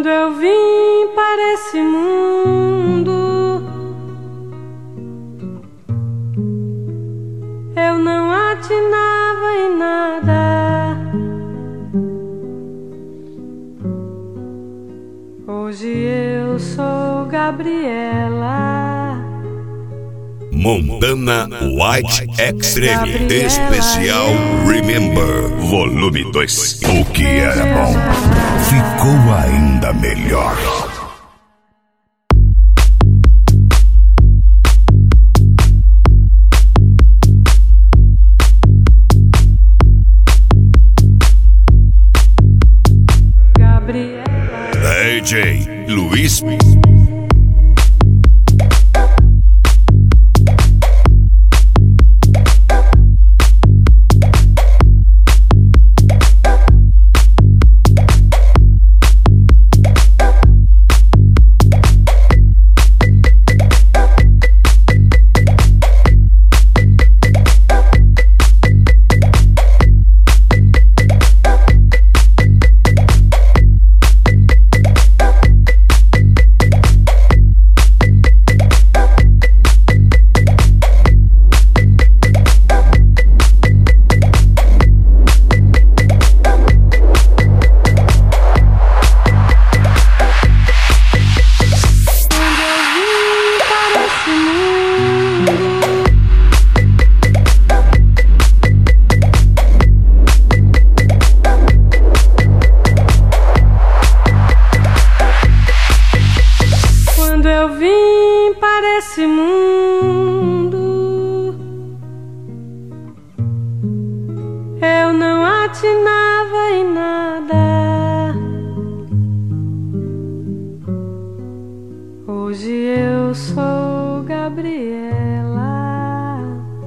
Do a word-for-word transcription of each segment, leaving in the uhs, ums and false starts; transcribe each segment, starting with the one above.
Quando eu vim para esse mundo, eu não atinava em nada. Hoje eu sou Gabriela Montana White Extreme Gabriela, especial Remember Volume dois. O que era bom ficou ainda melhor. Gabriela D J Luiz esse mundo, eu não atinava em nada. Hoje eu sou Gabriela,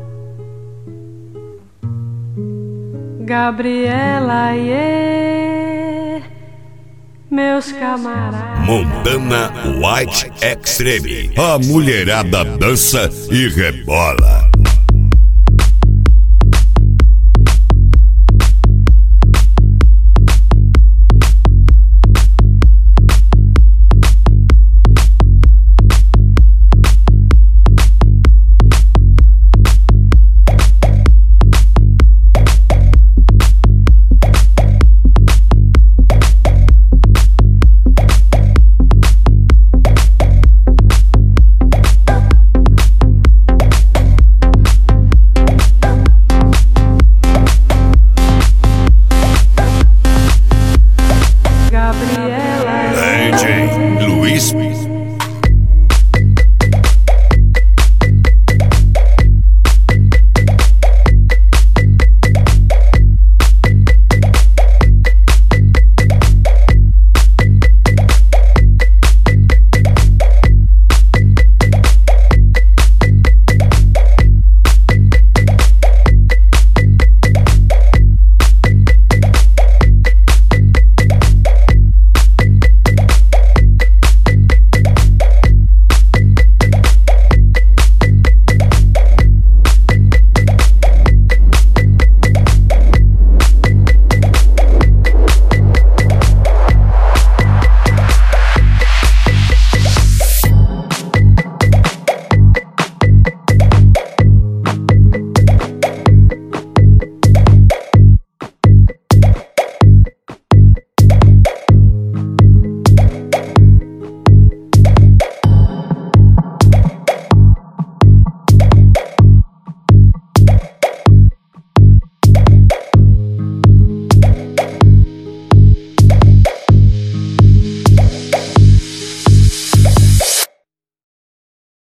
Gabriela, yeah, meus camaradas. Montana White Extreme. A mulherada dança e rebola.